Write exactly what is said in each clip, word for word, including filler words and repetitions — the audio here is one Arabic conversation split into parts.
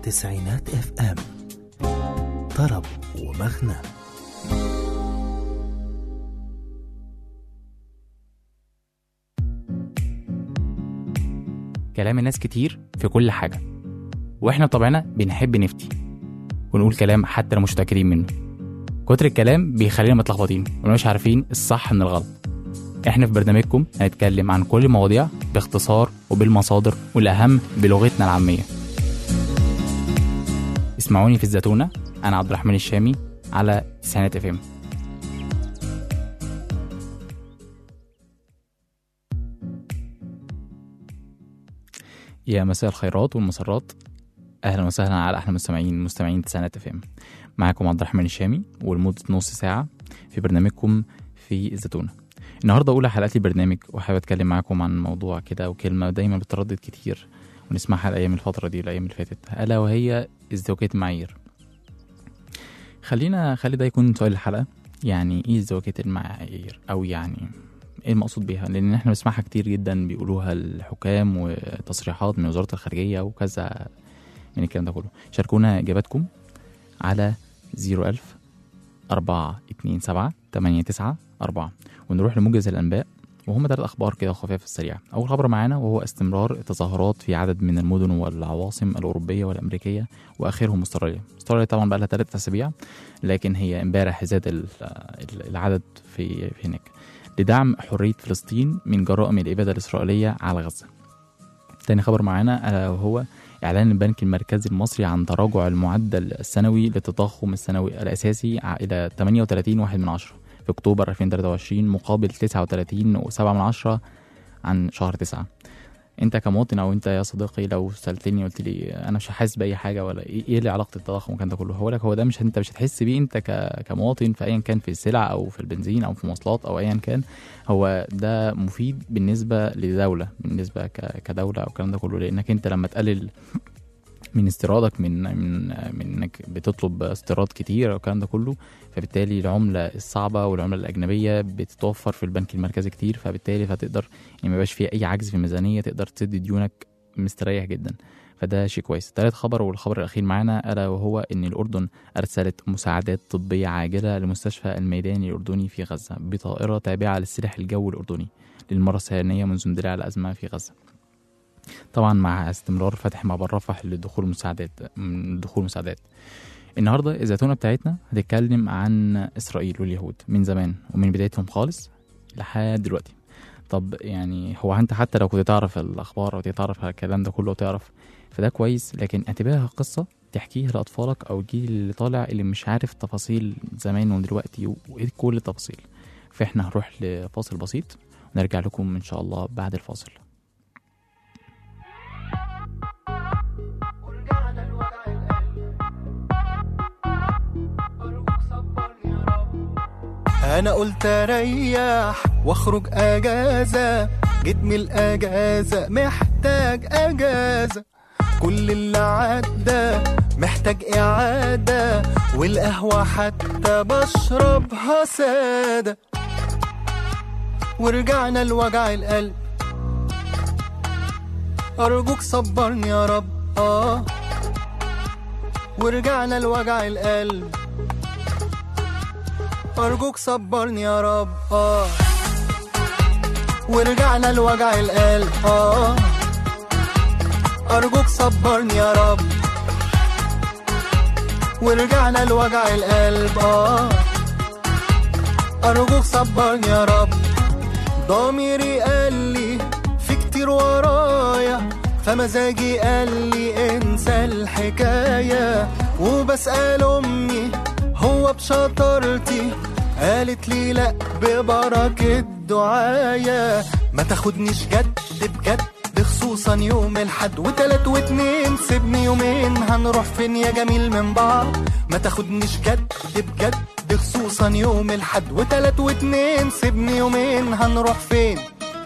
تسعينات اف ام، طرب ومغنى. كلام الناس كتير في كل حاجة، واحنا بطبعنا بنحب نفتي ونقول كلام حتى لو مش متأكدين منه. كتر الكلام بيخلينا متلخبطين ومش عارفين الصح من الغلط. احنا في برنامجكم هنتكلم عن كل المواضيع باختصار وبالمصادر، والأهم بلغتنا العامية. اسمعوني في الزتونة، أنا عبد الرحمن الشامي على تسعينات اف ام. يا مساء الخيرات والمسرات، اهلا وسهلا على احلى مستمعين مستمعين تسعينات اف ام. معاكم عبد الرحمن الشامي، ولمده نص ساعه في برنامجكم في الزتونه. النهارده اولى حلقات البرنامج، وحابب اتكلم معاكم عن موضوع كده وكلمه دايما بتردد كتير ونسمعها الايام الفتره دي الايام اللي فاتت، الا وهي ازدواجية المعايير. خلينا خلي ده يكون سؤال الحلقه، يعني ايه ازدواجية المعايير، او يعني ايه المقصود بيها؟ لان احنا بنسمعها كتير جدا، بيقولوها الحكام وتصريحات من وزاره الخارجيه وكذا من الكلام ده كله. شاركونا اجاباتكم على زيرو ألف أربعة اتنين سبعة تمانية تسعة أربعة، ونروح لموجز الانباء، وهم ثلاث اخبار كده خفيفه السريعه. اول خبر معانا وهو استمرار التظاهرات في عدد من المدن والعواصم الاوروبيه والامريكيه، واخرهم استراليا. استراليا طبعا بقى لها ثلاث اسابيع، لكن هي امبارح زاد العدد في هناك لدعم حريه فلسطين من جرائم الاباده الاسرائيليه على غزه. تاني خبر معانا وهو إعلان البنك المركزي المصري عن تراجع المعدل السنوي للتضخم السنوي الأساسي إلى ثمانية وثلاثين فاصلة واحد من عشرة في أكتوبر ألفين وثلاثة وعشرين، مقابل تسعة وثلاثين فاصلة سبعة من عشرة عن شهر تسعة. أنت كمواطن أو أنت يا صديقي لو سألتني قلت لي أنا مش حاسس بأي حاجة ولا إيه, إيه اللي علاقة التضخم وكان ده كله، هقول لك هو ده مش أنت مش هتحس بيه أنت كمواطن في أيا كان، في السلع أو في البنزين أو في مواصلات أو أيا كان. هو ده مفيد بالنسبة لدولة، بالنسبة كدولة أو الكلام ده كله، لأنك أنت لما تقلل من استيرادك من من من انك بتطلب استيراد كتير والكلام ده كله، فبالتالي العمله الصعبه والعمله الاجنبيه بتتوفر في البنك المركزي كتير، فبالتالي فتقدر يعني ما يبقاش فيه اي عجز في الميزانيه، تقدر تسد ديونك مستريح جدا. فده شيء كويس. ثالث خبر والخبر الاخير معانا الا وهو ان الاردن ارسلت مساعدات طبيه عاجله لمستشفى الميداني الاردني في غزه بطائره تابعه للسلاح الجوي الاردني للمره الثانيه منذ اندلاع الازمه في غزه، طبعا مع استمرار فتح معبر رفح لدخول مساعدات من دخول مساعدات. النهارده الزتونه بتاعتنا هتتكلم عن اسرائيل واليهود من زمان ومن بدايتهم خالص لحد دلوقتي. طب يعني هو انت حتى لو كنت تعرف الاخبار او تعرف الكلام ده كله وتعرف، فده كويس، لكن اعتبرها قصه تحكيها لاطفالك او الجيل اللي طالع اللي مش عارف تفاصيل زمان ودلوقتي وايه كل التفاصيل. فاحنا هنروح لفاصل بسيط ونرجع لكم ان شاء الله بعد الفاصل. انا قلت اريح واخرج اجازة، جيت من الاجازة محتاج اجازة، كل اللي عدى محتاج اعادة، والقهوة حتى بشربها سادة، ورجعنا لوجع القلب، ارجوك صبرني يا رب. اه ورجعنا لوجع القلب، أرجوك صبرني يا رب. آه ورجعنا لوجع القلب. آه أرجوك صبرني يا رب. ورجعنا لوجع القلب. آه أرجوك صبرني يا رب. ضميري قال لي في كتير ورايا، فمزاجي قال لي انسى الحكاية، وبسأل أمي هو بشطارتي، قالت لي لأ ببركة دعايا، ما تاخدنيش جد بجد خصوصا يوم الحد وتلات واتنين، سيبني يومين هنروح فين يا جميل من بعض، ما تاخدنيش جد بجد خصوصا يوم الحد وتلات واتنين، سيبني يومين هنروح فين.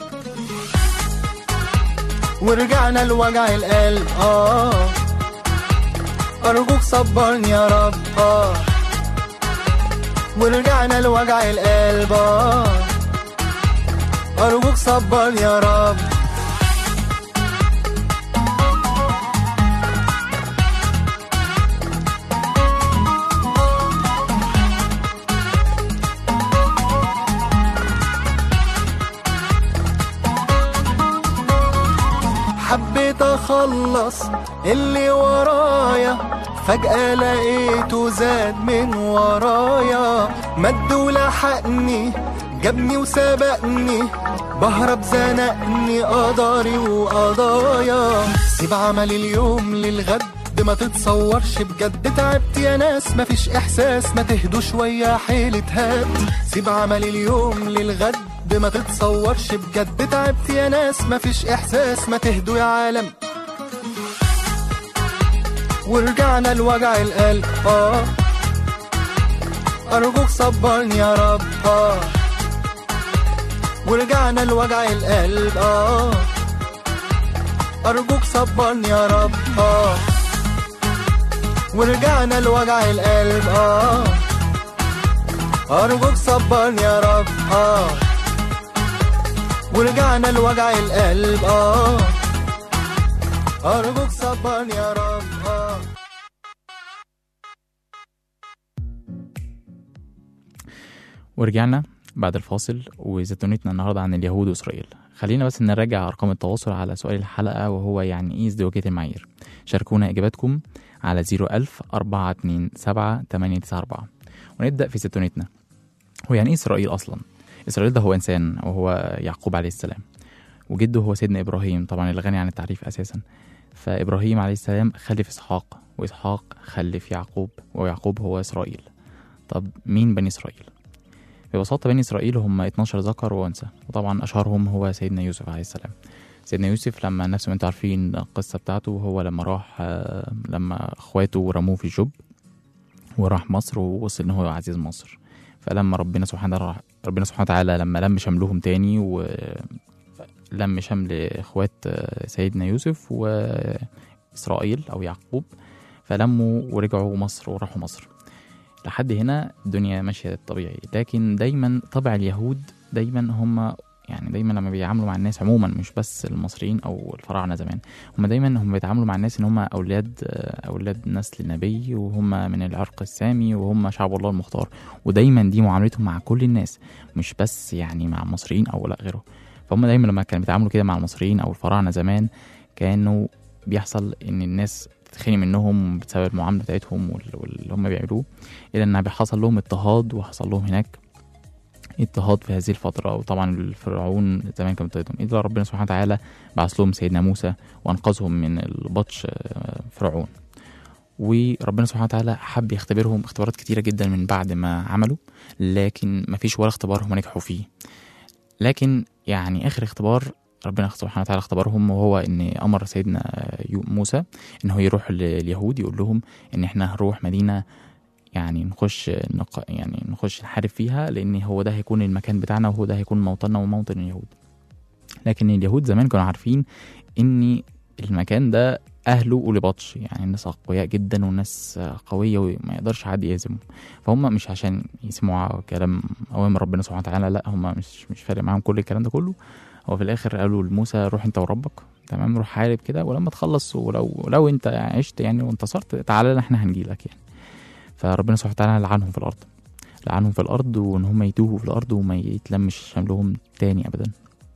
ورجعنا لوجع القلب. آه أرجوك صبرني يا رب. آه ورجعنا لوجع القلب. آه أرجوك صبرني يا رب. حبيت اخلص اللي ورايا، فجأة لقيته زاد من ورايا، مد ولحقني جابني وسبقني، بهرب زنقني قدري وقضايا. سيب عمل اليوم للغد ما تتصورش بجد، تعبت يا ناس مفيش احساس، ما تهدوا شوية حيلة هاد. سيب عمل اليوم للغد ما تتصورش بجد، تعبت يا ناس مفيش احساس، ما تهدوا يا عالم. ورجعنا لوجع القلب اه، ارجوك صبرني يا رب اه. ورجعنا لوجع القلب اه، ارجوك صبرني يا رب اه. ورجعنا لوجع القلب اه، ارجوك صبرني يا رب اه. ورجعنا لوجع القلب اه، ارجوك صبرني يا رب اه. ورجعنا بعد الفاصل، وزتونتنا النهارده عن اليهود واسرائيل. خلينا بس نراجع ارقام التواصل على سؤال الحلقه، وهو يعني ايه ازدواجية المعايير. شاركونا اجاباتكم على صفر ألف أربعة اتنين سبعة تمانية تسعة أربعة. ونبدا في زتونتنا. هو يعني ايه اسرائيل اصلا؟ اسرائيل ده هو انسان، وهو يعقوب عليه السلام، وجده هو سيدنا ابراهيم طبعا اللي غني عن التعريف اساسا. فابراهيم عليه السلام خلف اسحاق، واسحاق خلف يعقوب، ويعقوب هو اسرائيل. طب مين بني اسرائيل؟ ببساطة بني إسرائيل هم اتناشر ذكر وأنثى، وطبعا أشهرهم هو سيدنا يوسف عليه السلام. سيدنا يوسف لما نفسه انتوا عارفين القصة بتاعته، وهو لما راح لما اخواته رموه في الجب وراح مصر، ووصل ان هو عزيز مصر. فلما ربنا سبحانه ربنا سبحانه وتعالى لما لم شملهم تاني، ولم شمل اخوات سيدنا يوسف وإسرائيل أو يعقوب، فلموا ورجعوا مصر وراحوا مصر. لحد هنا الدنيا ماشية طبيعي. لكن دايما طبع اليهود دايما هم يعني دايما لما بيعاملوا مع الناس عموما، مش بس المصريين او الفراعنه زمان، هم دايما هم بيتعاملوا مع الناس ان هم اولاد اولاد نسل نبي، وهم من العرق السامي، وهم شعب الله المختار. ودايما دي معاملتهم مع كل الناس، مش بس يعني مع المصريين او لا غيره. فهم دايما لما كانوا بيتعاملوا كده مع المصريين او الفراعنه زمان، كانوا بيحصل ان الناس تتخني منهم بسبب المعامله بتاعتهم واللي هم بيعملوه، الا ان بيحصل لهم اضطهاد، وحصل لهم هناك اضطهاد في هذه الفترة. وطبعا الفرعون زمان كانوا بيضطهدهم، إذا ربنا سبحانه وتعالى بعث لهم سيدنا موسى وأنقذهم من البطش فرعون. وربنا سبحانه وتعالى حب يختبرهم اختبارات كتيرة جدا من بعد ما عملوا، لكن ما فيش ولا اختبار هم نجحوا فيه. لكن يعني آخر اختبار ربنا سبحانه وتعالى اختبرهم، وهو إن أمر سيدنا موسى إن هو يروح لليهود يقول لهم إن إحنا هنروح مدينة يعني نخش نق... يعني نخش نحارب فيها، لان هو ده هيكون المكان بتاعنا، وهو ده هيكون موطننا وموطن اليهود. لكن اليهود زمان كانوا عارفين ان المكان ده اهله اولي بطش، يعني الناس اقوياء جدا وناس قويه وما يقدرش حد يهزمهم. فهم مش عشان يسمعوا كلام اوامر ربنا سبحانه وتعالى، لا، هم مش مش فارق معاهم كل الكلام ده كله. هو في الاخر قالوا لموسى روح انت وربك، تمام، روح حارب كده، ولما تخلص ولو لو انت عشت يعني وانتصرت تعالى احنا هنجيلك يعني. فربنا سبحانه وتعالى لعنهم في الأرض لعنهم في الأرض وإن هم يتوهوا في الأرض وما يتلمش شملهم تاني أبدا.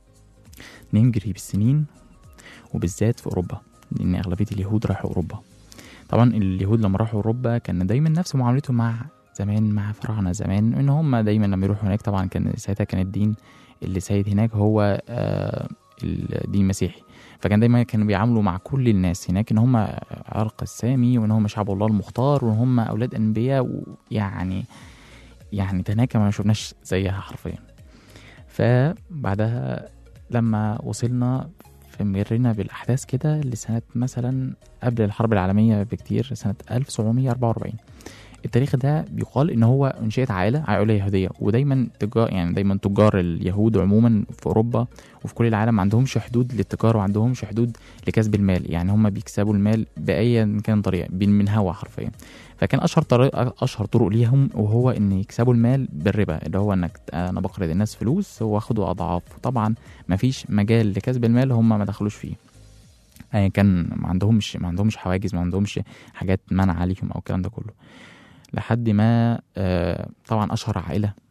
نجري بالسنين، وبالذات في أوروبا، لأن أغلبية اليهود راحوا أوروبا. طبعا اليهود لما راحوا أوروبا كان دايما نفس معاملتهم مع زمان مع فراعنة زمان، إن هم دايما لما يروحوا هناك، طبعا كان ساعتها كان الدين اللي سيد هناك هو آه الدين المسيحي. فكان دايما كانوا بيعاملوا مع كل الناس هناك ان هم عرق السامي، وان هم شعب الله المختار، وان هم اولاد انبياء، ويعني يعني تناكة ما شفناش زيها حرفيا. فبعدها لما وصلنا في مرينا بالاحداث كده لسنه مثلا قبل الحرب العالميه بكتير، سنه ألف وسبعمية وأربعة وأربعين. التاريخ ده بيقال ان هو انشئت عائله عائله يهوديه، ودايما تجار يعني دايما تجار اليهود عموما في اوروبا وفي كل العالم ما عندهمش حدود للتجاره، وعندهمش حدود لكسب المال. يعني هم بيكسبوا المال باي كان طريقه من هوا حرفيا. فكان اشهر طريقه اشهر طرق ليهم وهو ان يكسبوا المال بالربا، اللي هو انك انا بقرض الناس فلوس واخدوا اضعاف. طبعا ما فيش مجال لكسب المال هم ما دخلوش فيه، يعني كان ما عندهمش ما عندهمش حواجز، ما عندهمش حاجات منع عليهم او الكلام ده كله. لحد ما آه طبعا اشهر عائله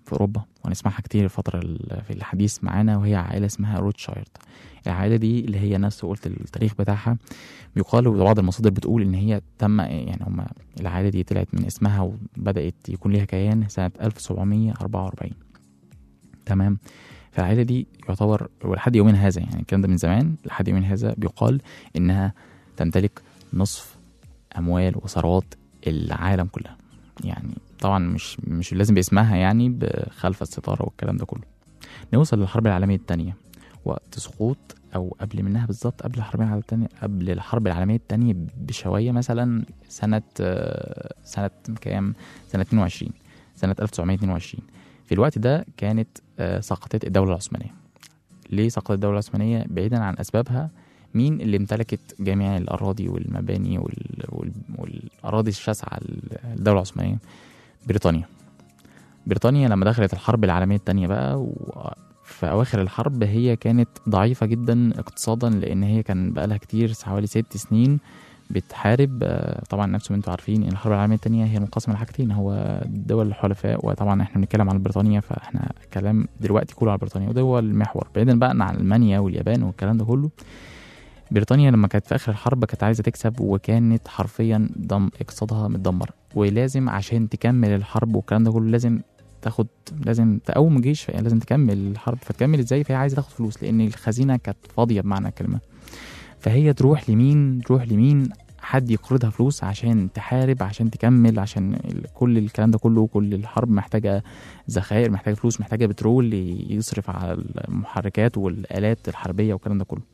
في أوروبا ونسمعها كتير الفترة في الحديث معانا، وهي عائلة اسمها روتشايرد. العائلة دي اللي هي نفس قلت التاريخ بتاعها، بيقال وبعض المصادر بتقول إن هي تم يعني هم العائلة دي طلعت من اسمها وبدأت يكون ليها كيان سنة ألف وسبعمية وأربعة وأربعين. تمام. فالعائلة دي يعتبر ولحد يومين هذا، يعني الكلام ده من زمان لحد يومين هذا، بيقال إنها تمتلك نصف أموال وثروات العالم كلها. يعني طبعا مش مش لازم باسمها، يعني بخلف الستارة والكلام ده كله. نوصل للحرب العالمية الثانية، وقت سقوط أو قبل منها بالظبط، قبل الحرب العالمية الثانية قبل الحرب العالمية الثانية بشوية، مثلا سنة سنة كام؟ سنة اتنين وعشرين، سنة ألف وتسعمية واتنين وعشرين. في الوقت ده كانت سقطت الدولة العثمانية. ليه سقطت الدولة العثمانية؟ بعيدا عن أسبابها، مين اللي امتلكت جميع الأراضي والمباني وال... وال... والأراضي الشاسعة الدولة العثمانية؟ بريطانيا. بريطانيا لما دخلت الحرب العالمية الثانية بقى، وفي أواخر الحرب هي كانت ضعيفة جدا اقتصادا، لأن هي كان بقى لها كتير حوالي ست سنين بتحارب. طبعا نفسه انتوا عارفين ان الحرب العالمية الثانية هي منقسمة لحاجتين، هو دول الحلفاء، وطبعا احنا بنتكلم عن بريطانيا، فاحنا كلام دلوقتي كله على بريطانيا، ودول المحور بعيدا بقى عن ألمانيا واليابان والكلام ده كله. بريطانيا لما كانت في آخر الحرب كانت عايزة تكسب، وكانت حرفيا ضم اقتصادها متدمر، ولازم عشان تكمل الحرب والكلام ده كله لازم تاخد لازم تقوم جيش، لازم تكمل الحرب. فتكمل ازاي؟ فهي عايزة تاخد فلوس، لأن الخزينة كانت فاضية بمعنى الكلمة. فهي تروح لمين؟ تروح لمين؟ حد يقرضها فلوس عشان تحارب، عشان تكمل، عشان كل الكلام ده كله. كل الحرب محتاجة ذخائر، محتاجة فلوس، محتاجة بترول يصرف على المحركات والآلات الحربية والكلام ده كله.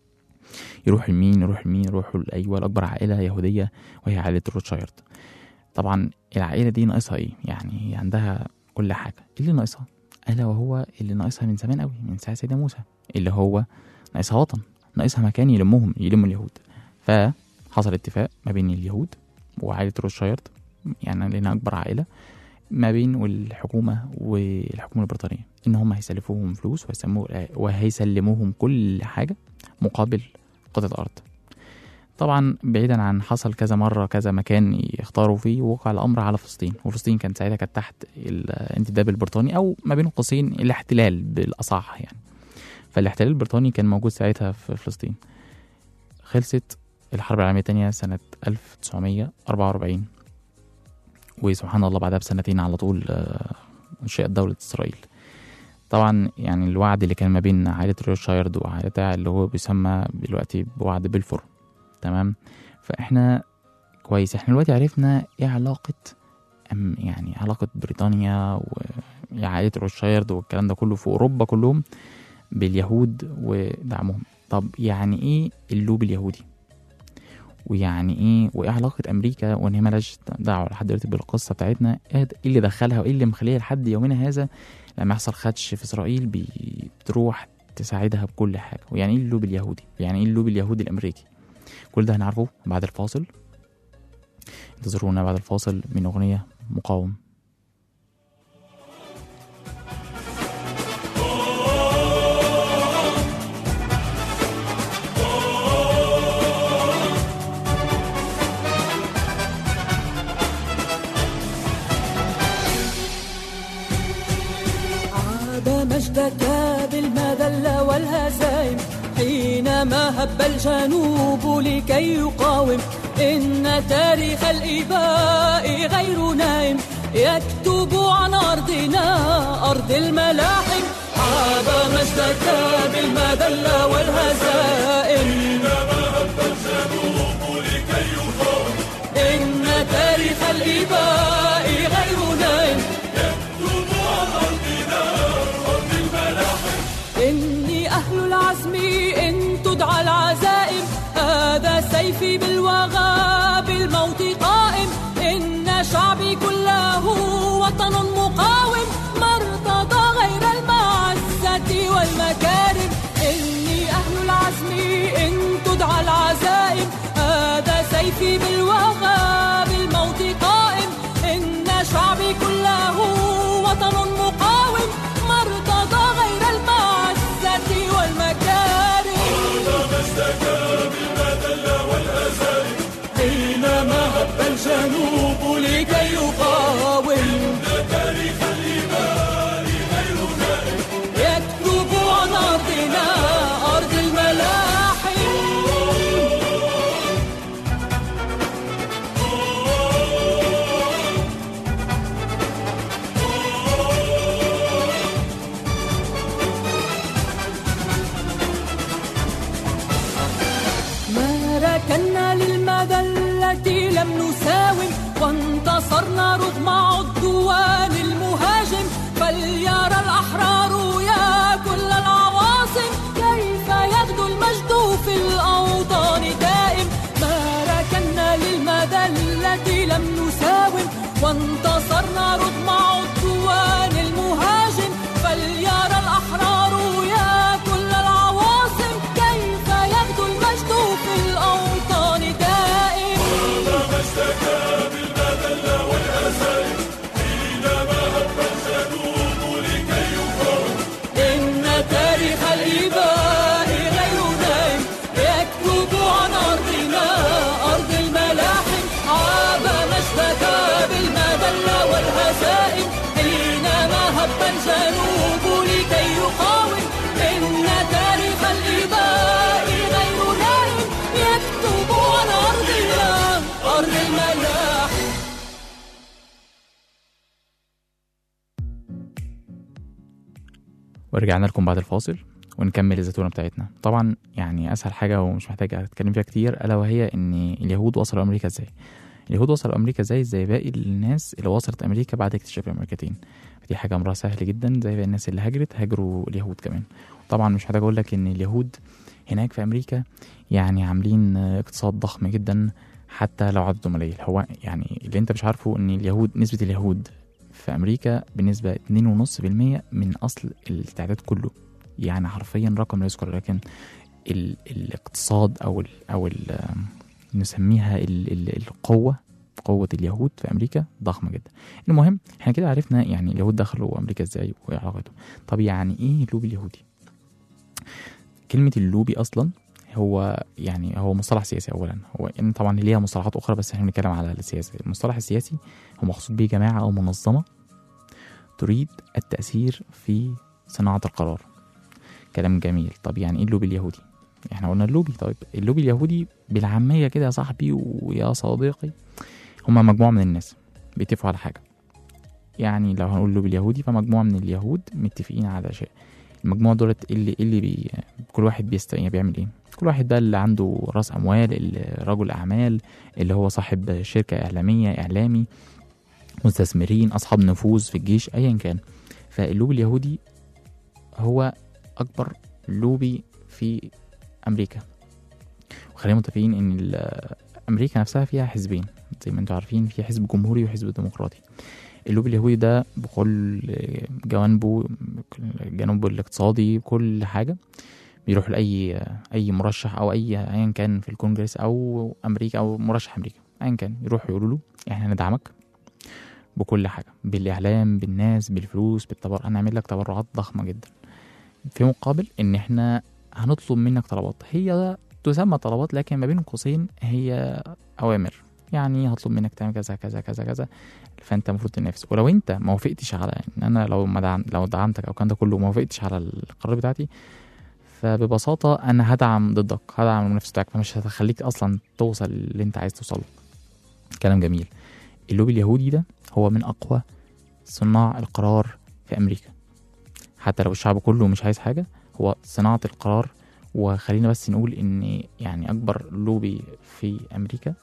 يروح لمين؟ يروح لمين؟ يروحوا لأيوة لأكبر عائلة يهودية، وهي عائلة روتشايرد. طبعا العائلة دي ناقصها ايه؟ يعني هي عندها كل حاجة. اللي ناقصها ألا وهو اللي ناقصها من زمان قوي، من ساعة سيدنا موسى، اللي هو ناقصها وطن، ناقصها مكان يلمهم يلموا اليهود. فحصل اتفاق ما بين اليهود وعائلة روتشايرد، يعني لنا أكبر عائلة، ما بين والحكومة والحكومة البريطانية، إن هم هيسلفوهم فلوس وهيسلموهم كل حاجة مقابل قطعة أرض. طبعا بعيدا عن حصل كذا مرة كذا مكان يختاروا فيه، وقع الأمر على فلسطين. وفلسطين كانت ساعتها كانت تحت الانتداب البريطاني، أو ما بين قوسين الاحتلال بالأصح يعني. فالاحتلال البريطاني كان موجود ساعتها في فلسطين. خلصت الحرب العالمية الثانية سنة ألف وتسعمية وأربعة وأربعين، وسبحان الله بعدها بسنتين على طول انشئت دولة إسرائيل. طبعا يعني الوعد اللي كان ما بين عائلة روتشايرد وعائلتها اللي هو بيسمى دلوقتي بوعد بلفور. تمام. فاحنا كويس، احنا دلوقتي عرفنا ايه علاقة يعني علاقة بريطانيا وعائلة روتشايرد والكلام ده كله في أوروبا كلهم باليهود ودعمهم. طب يعني ايه اللوب اليهودي؟ ويعني ايه وايه علاقة امريكا وان هي مالهاش دعوة لحد دلوقتي بالقصة بتاعتنا؟ ايه اللي دخلها وايه اللي مخليها لحد يومنا هذا لما يحصل خدش في اسرائيل بتروح تساعدها بكل حاجة؟ ويعني ايه اللوب اليهودي؟ يعني ايه اللوب اليهودي الامريكي؟ كل ده هنعرفه بعد الفاصل. انتظرونا بعد الفاصل من اغنية مقاوم. مجدك بالمذلة والهزائم حينما هب الجنوب لكي يقاوم. إن تاريخ الإباء غير نائم يكتب عن أرضنا أرض الملاحم. عاد مجدك بالمذلة والهزائم حينما هب الجنوب لكي يقاوم. إن تاريخ الإباء غير نائم يكتب عن أرضنا أرض الملاحم. إني أهل العزم إن تدعى العزائم هذا سيفي بالوغى بالموت قائم. إن شعبي كله وطن مقاوم ما ارتضى غير المعزة والمكارم. إني أهل العزم إن تدعى العزائم هذا سيفي بالوغى بالموت قائم. إن شعبي كله وطن مقاوم ما ارتضى غير المعزة والمكارم. هذا ما اشتكى بالمذلة والهزائم حينما هب الجنوب لكي يقاوم. إن تاريخ الإباء ركنا للمذلة لم نساوم وانتصرنا رغم عدوان المهاجم. فليرى الأحرار يا كل العواصم كيف يغدو المجد في الأوطان دائم. ما ركنا للمذلة لم نساوم وانتصرنا رغم عدوان المهاجم. فليرى الأحرار يا كل العواصم كيف يغدو المجد في الأوطان دائم. هذا ما اشتكى بالمذلة والهزائم حينما هب الجنوب لكي يقاوم. إن تاريخ الإباء غير نائم يكتب عن أرضنا أرض الملاحم. عاب ما اشتكى بالمذلة والهزائم حينما هب الجنوب لكي يقاوم. إن تاريخ الإباء غير نائم يكتب عن أرضنا أرض الملاحم. ورجعنا لكم بعد الفاصل ونكمل الزتونة بتاعتنا. طبعا يعني أسهل حاجة ومش محتاج أتكلم فيها كتير ألا وهي إن اليهود وصلوا أمريكا إزاي. اليهود وصلوا أمريكا إزاي زي باقي الناس اللي وصلت أمريكا بعد اكتشاف الأمريكتين. دي حاجة أمرها سهل جدا زي باقي الناس اللي هاجرت هاجروا اليهود كمان. طبعا مش محتاج أقول لك إن اليهود هناك في أمريكا يعني عاملين اقتصاد ضخم جدا حتى لو عددهم قليل. هو يعني اللي أنت مش عارفه إن اليهود نسبة اليهود في أمريكا بنسبة اتنين ونص بالمية من أصل التعداد كله. يعني حرفيا رقم لا يذكر، لكن ال الاقتصاد أو ال أو ال نسميها ال ال القوة قوة اليهود في أمريكا ضخمة جدا. المهم احنا كده عرفنا يعني اليهود دخلوا أمريكا ازاي وايه علاقتهم. طب يعني ايه اللوبي اليهودي؟ كلمة اللوبي أصلا هو يعني هو مصطلح سياسي أولا. هو يعني طبعا ليها مصطلحات أخرى بس احنا بنتكلم على السياسة. المصطلح السياسي هو مقصود به جماعة أو منظمة تريد التأثير في صناعة القرار. كلام جميل. طب يعني ايه اللوبي اليهودي؟ احنا قلنا اللوبي. طيب اللوبي اليهودي بالعامية كده يا صاحبي ويا صديقي هما مجموعة من الناس بيتفقوا على حاجة. يعني لو هنقول اللوبي اليهودي فمجموعة من اليهود متفقين على شيء. المجموعة دولت اللي اللي بي كل واحد بيست يعني بيعمل ايه؟ كل واحد ده اللي عنده راس اموال، اللي رجل اعمال، اللي هو صاحب شركة اعلامية، اعلامي، مستثمرين، اصحاب نفوذ في الجيش، ايا كان. فاللوبي اليهودي هو اكبر لوبي في امريكا. وخلينا متفقين ان امريكا نفسها فيها حزبين زي ما انتم عارفين، في حزب جمهوري وحزب ديمقراطي. اللوبي اليهودي ده بكل جوانبه، جانبه الاقتصادي، كل حاجة بيروح لأي أي مرشح أو أي أيا كان في الكونجرس أو أمريكا أو مرشح أمريكا أيا كان، يروحوا يقولوا له إحنا ندعمك بكل حاجة، بالإعلام، بالناس، بالفلوس، بالتبرع. هنعمل لك تبرعات ضخمة جدا في مقابل إن إحنا هنطلب منك طلبات. هي تسمى طلبات لكن ما بين قوسين هي أوامر. يعني هطلب منك تعمل كذا كذا كذا كذا، فانت المفروض تنافس. ولو انت ما وافقتش على ان انا لو ما دعم لو دعمتك او كان ده كله ما وافقتش على القرار بتاعتي، فببساطه انا هدعم ضدك، هدعم المنافس بتاعك، فمش هتخليك اصلا توصل اللي انت عايز توصله. كلام جميل. اللوبي اليهودي ده هو من اقوى صناع القرار في امريكا. حتى لو الشعب كله مش عايز حاجه، هو صناعه القرار. وخلينا بس نقول ان يعني اكبر لوبي في امريكا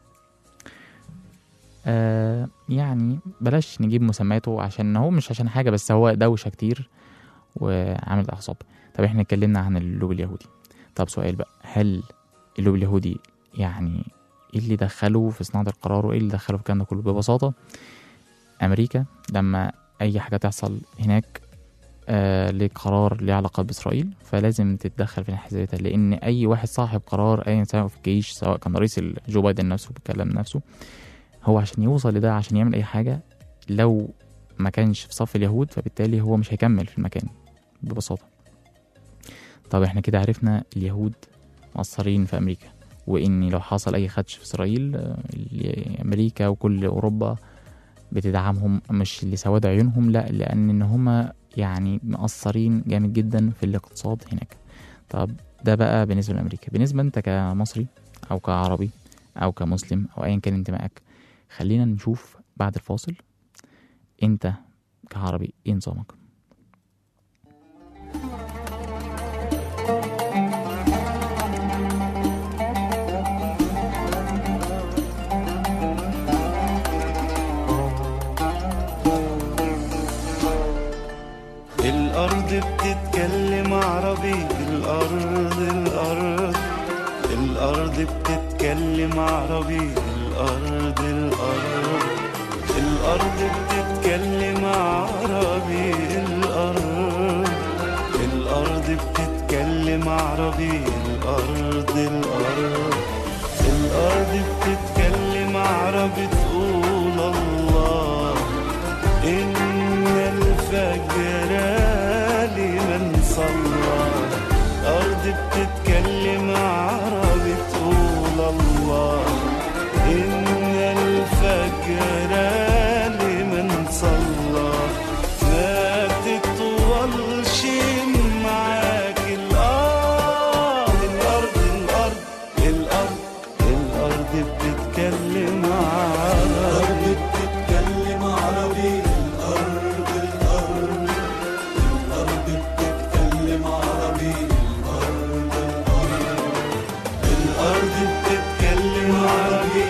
آه يعني بلاش نجيب مسماته عشان هو مش عشان حاجة، بس هو دوشة كتير وعامل أعصاب. طب احنا اتكلمنا عن اللوبي اليهودي. طب سؤال بقى، هل اللوبي اليهودي يعني ايه اللي دخله في صناعة القرار وايه اللي دخله في الكلام ده كله؟ ببساطة أمريكا لما أي حاجة تحصل هناك آه لقرار ليه علاقة بإسرائيل فلازم تتدخل في الحسابات، لأن أي واحد صاحب قرار أي سواء في الجيش سواء كان رئيس جو بايدن نفسه بيتكلم نفسه، هو عشان يوصل لده عشان يعمل أي حاجة لو ما كانش في صف اليهود فبالتالي هو مش هيكمل في المكان ببساطة. طب احنا كده عرفنا اليهود مقصرين في أمريكا، وإن لو حصل أي خدش في إسرائيل أمريكا وكل أوروبا بتدعمهم، مش لسواد عيونهم، لا لأن إن هما يعني مقصرين جامد جدا في الاقتصاد هناك. طب ده بقى بالنسبة لأمريكا. بالنسبة أنت كمصري أو كعربي أو كمسلم أو أيا كان انتمائك، خلينا نشوف بعد الفاصل أنت كعربي إيه نظامك. بتتكلم عربي، الأرض الأرض الأرض بتتكلم عربي، الأرض الأرض بتتكلم عربي، الأرض الأرض الأرض بتتكلم عربي، تقول الله إن الفجر لمن صلى. الأرض بتتكلم عربي، تقول الله إن الفجر لمن صلى. ما تطولش معاك الأرض الأرض الأرض الأرض الأرض بتتكلم عربي، بتتكلم عربي، الأرض الأرض الأرض بتتكلم عربي، الأرض الأرض الأرض بتتكلم عربي،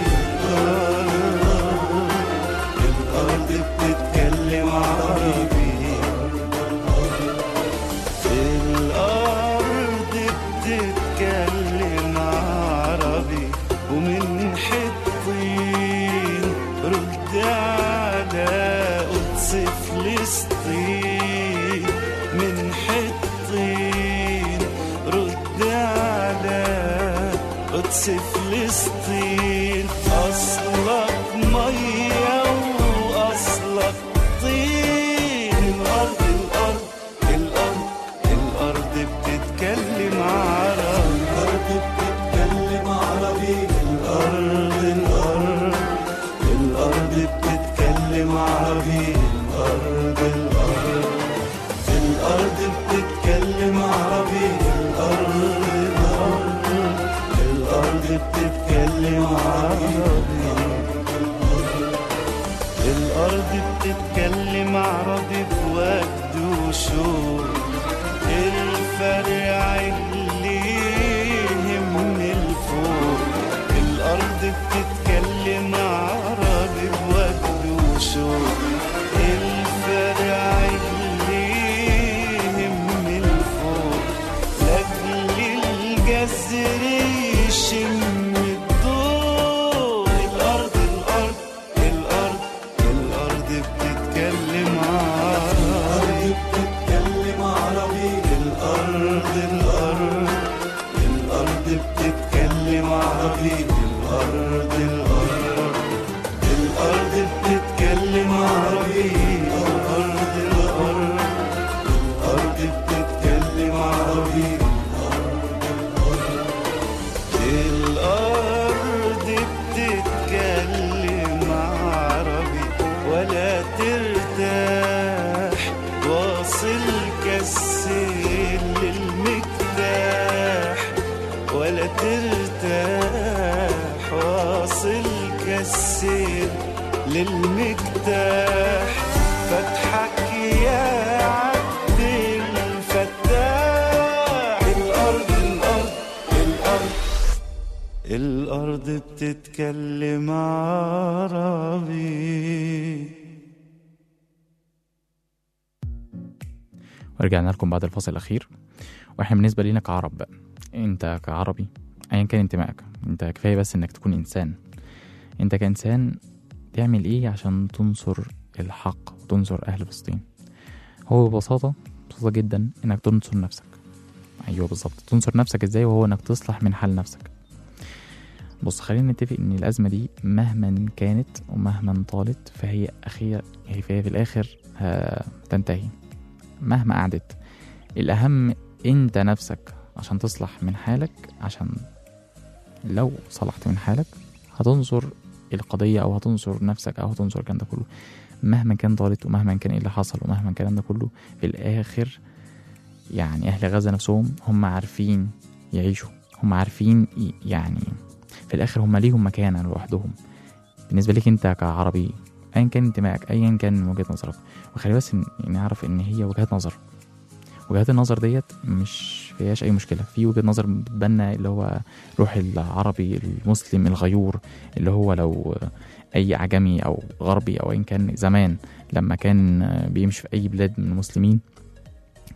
الأرض بتتكلم عربي، الأرض بتتكلم عربي. ومن حطين رد على قدس فلسطين، من حطين رد على قدس فلسطين. أصلك مية وأصلك طين، الأرض الأرض الأرض الأرض بتتكلم عربي، الأرض بتتكلم عربي، الأرض الأرض الأرض بتتكلم عربي، الأرض الأرض الأرض بتتكلم عربي، الأرض الأرض الأرض بتتكلم عربي، الأرض بتتكلم عربي بوجد وشوق. الفرع اللي يهمني الفوق، الأرض بتتكلم عربي بوجد وشوق. الفرع اللي يهمني الفوق، لأجل الجزر يشم الضوء. الأرض الأرض الأرض الأرض بتتكلم عربي، بتتكلم عربي، الأرض الأرض الأرض بتتكلم عربي، الأرض الأرض الأرض بتتكلم عربي، الأرض الأرض الأرض بتتكلم عربي، الأرض بتتكلم عربي. ولا ترتاح واصل كالسيل للمكتاح، ولا ترتاح واصل كالسيل للمكتاح. فتحك يا عبد الفتاح، الأرض الأرض الأرض الأرض بتتكلم عربي. ورجعنا لكم بعد الفاصل الأخير. واحنا بالنسبة لنا كعرب بقى، انت كعربي ايا كان انتمائك، انت كفاية بس انك تكون انسان. انت كإنسان تعمل ايه عشان تنصر الحق وتنصر اهل فلسطين؟ هو ببساطة ببساطة جدا انك تنصر نفسك. ايوه بالظبط، تنصر نفسك ازاي؟ وهو انك تصلح من حال نفسك. بص، خلينا نتفق ان الازمة دي مهما كانت ومهما طالت فهي اخير هي في الاخر هتنتهي مهما قعدت. الاهم انت نفسك عشان تصلح من حالك، عشان لو صلحت من حالك هتنصر القضية او هتنصر نفسك او هتنصر الكلام ده كله. مهما كان طالت ومهما كان ايه اللي حصل ومهما الكلام ده كله، في الاخر يعني اهل غزة نفسهم هم عارفين يعيشوا، هم عارفين يعني في الاخر هم ليهم مكانة لوحدهم. بالنسبة لك انت كعربي ايا كان انتمائك ايا كان وجهة نظرك، وخلي بس نعرف ان هي وجهات نظر. وجهات النظر ديت مش فيهاش اي مشكله. في وجهه نظر بتبنى اللي هو روح العربي المسلم الغيور، اللي هو لو اي عجمي او غربي او ايا كان زمان لما كان بيمشي في اي بلاد من المسلمين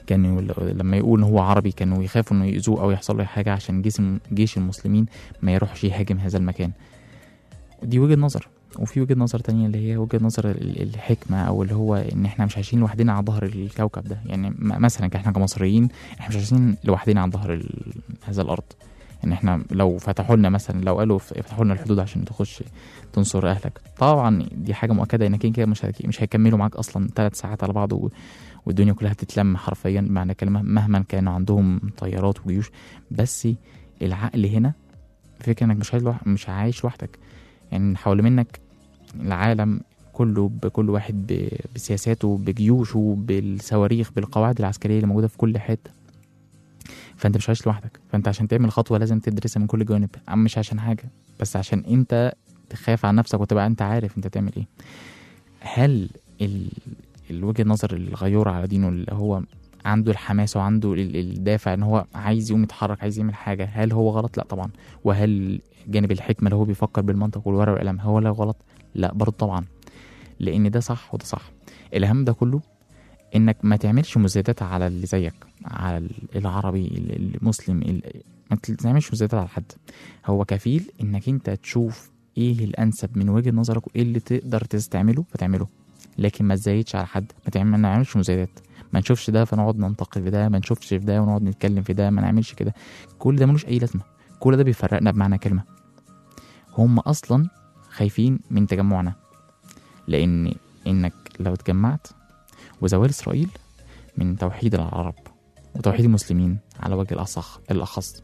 كانوا لما يقول ان هو عربي كانوا يخافوا انه يؤذوه او يحصل له حاجه عشان جسم جيش المسلمين ما يروحش يهاجم هذا المكان. دي وجهه نظر. وفي وجهه نظر تانية اللي هي وجهه نظر الحكمه، او اللي هو ان احنا مش عايشين لوحدنا على ظهر الكوكب ده. يعني مثلا احنا كمصريين احنا مش عايشين لوحدنا على ظهر هذا الارض. ان احنا لو فتحوا لنا مثلا، لو قالوا فتحوا لنا الحدود عشان تخش تنصر اهلك، طبعا دي حاجه مؤكده انك كده مش مش هيكملوا معاك اصلا ثلاث ساعات على بعض، والدنيا كلها تتلم حرفيا معنى كلمه، مهما كانوا عندهم طيارات وجيوش. بس العقل هنا فكره انك مش عايش مش عايش لوحدك. يعني حول منك العالم كله بكل واحد بسياساته بجيوشه بالصواريخ بالقواعد العسكريه اللي موجوده في كل حته. فانت مش عايش لوحدك. فانت عشان تعمل خطوه لازم تدرسها من كل جوانب، مش عشان حاجه بس عشان انت تخاف على نفسك وتبقى انت عارف انت تعمل ايه. هل ال... الوجهه نظر الغيور على دينه اللي هو عنده الحماس وعنده الدافع ان هو عايز يقوم يتحرك عايز يعمل حاجه، هل هو غلط؟ لا طبعا. وهل جانب الحكمه اللي هو بيفكر بالمنطق والورق والقلم هو لا غلط؟ لا برضه طبعا. لان ده صح وده صح. الاهم ده كله انك ما تعملش مزايدات على اللي زيك، على العربي المسلم، ما تعملش مزايدات على حد. هو كفيل انك انت تشوف ايه الانسب من وجهة نظرك وايه اللي تقدر تستعمله فتعمله، لكن ما تزايدش على حد. ما تعمل ما نعملش مزايدات، ما نشوفش ده فنقعد ننتقد في ده، ما نشوفش في ده ونقعد نتكلم في ده، ما نعملش كده. كل ده ملوش اي لازمه. كل ده بيفرقنا بمعنى كلمه. هم اصلا خايفين من تجمعنا، لان انك لو اتجمعت وزوال إسرائيل من توحيد العرب وتوحيد المسلمين على وجه الأصخ الأخص.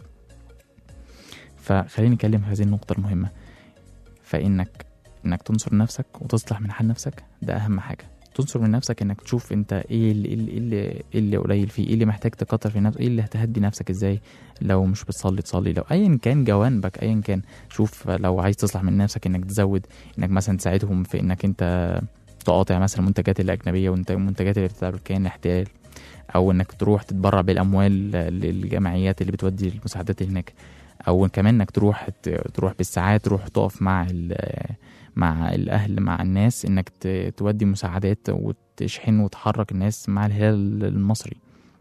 فخليني نتكلم في هذه النقطة المهمة. فإنك إنك تنصر نفسك وتصلح من حال نفسك ده أهم حاجة. تنصر من نفسك إنك تشوف أنت إيه اللي إيه اللي, اللي قليل فيه، إيه اللي محتاج تكتر في نفسك، إيه اللي هتهدي نفسك إزاي. لو مش بتصلي تصلي، لو أيا كان جوانبك أيا كان. شوف لو عايز تصلح من نفسك إنك تزود، إنك مثلا تساعدهم في إنك أنت تقاطع مثلا المنتجات الأجنبية والمنتجات اللي بتتعرض كأن احتلال، أو إنك تروح تتبرع بالأموال للجمعيات اللي بتودي المساعدات هناك، أو كمان إنك تروح تروح بالساعات تروح تقف مع مع الأهل مع الناس، إنك تودي مساعدات وتشحن وتحرك الناس مع الهلال المصري.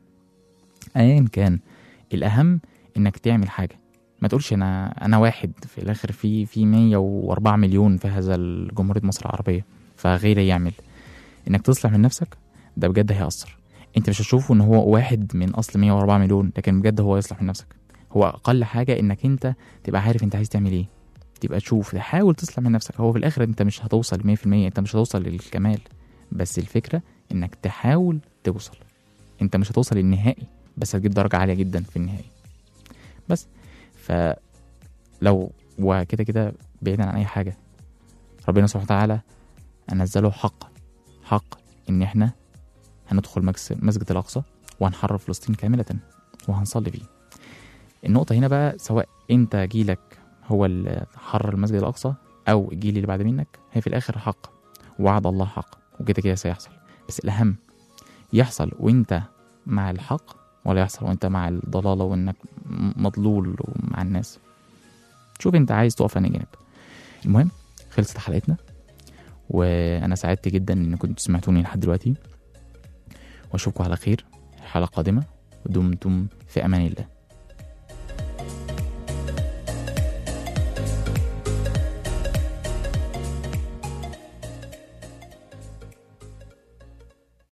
أيا كان الأهم إنك تعمل حاجة. ما تقولش أنا أنا واحد في الآخر في في مية وأربعة مليون في هذا الجمهورية مصر العربية فغيري يعمل. انك تصلح من نفسك ده بجد هيأثر. انت مش هتشوفه ان هو واحد من اصل مية وأربعة مليون، لكن بجد هو يصلح من نفسك. هو اقل حاجة انك انت تبقى عارف انت عايز تعمل ايه، تبقى تشوف تحاول تصلح من نفسك. هو في الاخر انت مش هتوصل مية في المية، انت مش هتوصل للكمال، بس الفكرة انك تحاول توصل. انت مش هتوصل للنهائي بس هتجيب درجة عالية جدا في النهائي. بس فلو وكده كده بعيدا عن اي حاجة، ربنا سبحانه وتعالى أنزله حق حق إن إحنا هندخل مسجد الأقصى وهنحرر فلسطين كاملة وهنصلي فيه. النقطة هنا بقى سواء أنت جيلك هو اللي حرر المسجد الأقصى أو الجيل اللي بعد منك، هي في الآخر حق، وعد الله حق، وكده كده سيحصل. بس الأهم يحصل وأنت مع الحق ولا يحصل وأنت مع الضلالة وإنك مضلول ومع الناس. شوف أنت عايز تقف عن جانب. المهم خلصت حلقتنا، وانا سعدت جدا ان كنتوا سمعتوني لحد دلوقتي، واشوفكم على خير حلقة قادمة، ودمتم في امان الله.